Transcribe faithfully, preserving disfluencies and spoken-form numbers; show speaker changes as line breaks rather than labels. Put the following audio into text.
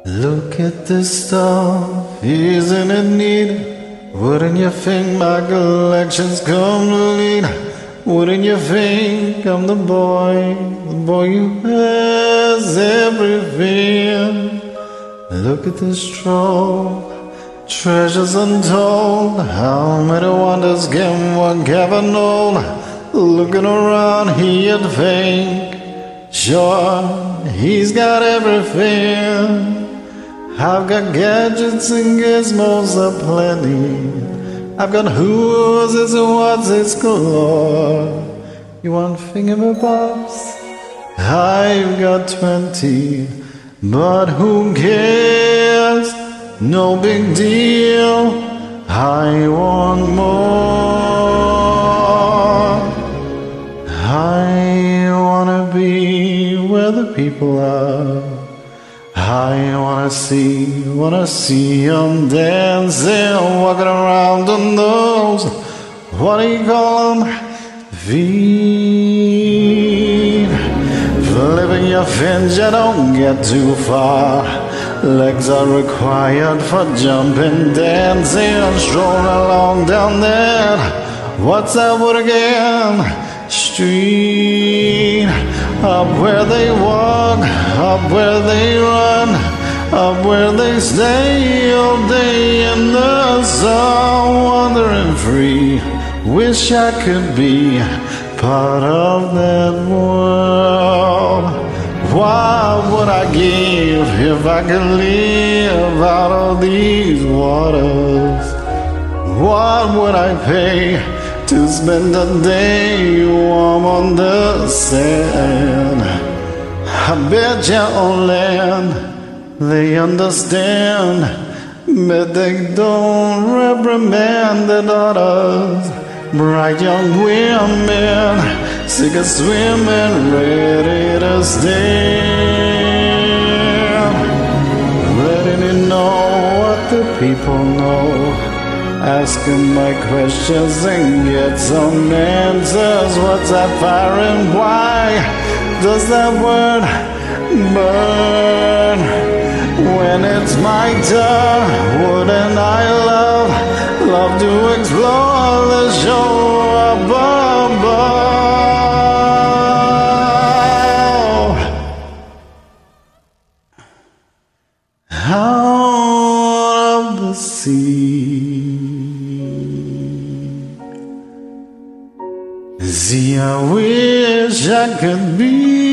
Look at this stuff, isn't it neat? Wouldn't you think my collection's complete? Wouldn't you think I'm the boy, the boy who has everything? Look at this trove, treasures untold. How many wonders can one ever know? Looking around he'd think, sure, he's got everything. I've got gadgets and gizmos aplenty. I've got who's it's and what's it's galore. You want fingerbobs? I've got twenty, but who cares? No big deal. I want more. I wanna be where the people are. I wanna see, wanna see them dancing, walking around on those, what do you call them, feet. Flipping your fins, you don't get too far. Legs are required for jumping, dancing, strolling along down there. What's that word again? Street. Up where they walk, up where they run, up where they stay all day in the sun, wandering free. Wish I could be part of that world. What would I give if I could live out of these waters? What would I pay to spend a day warm on the sand? I bet you on land they understand, but they don't reprimand their daughters. Bright young women, sick of swimming, ready to stand, ready to know what the people know. Asking my questions and get some answers. What's that fire and why does that word burn? When it's my turn, wouldn't I love, love to explore the show above? Out of the sea. See, I wish I could be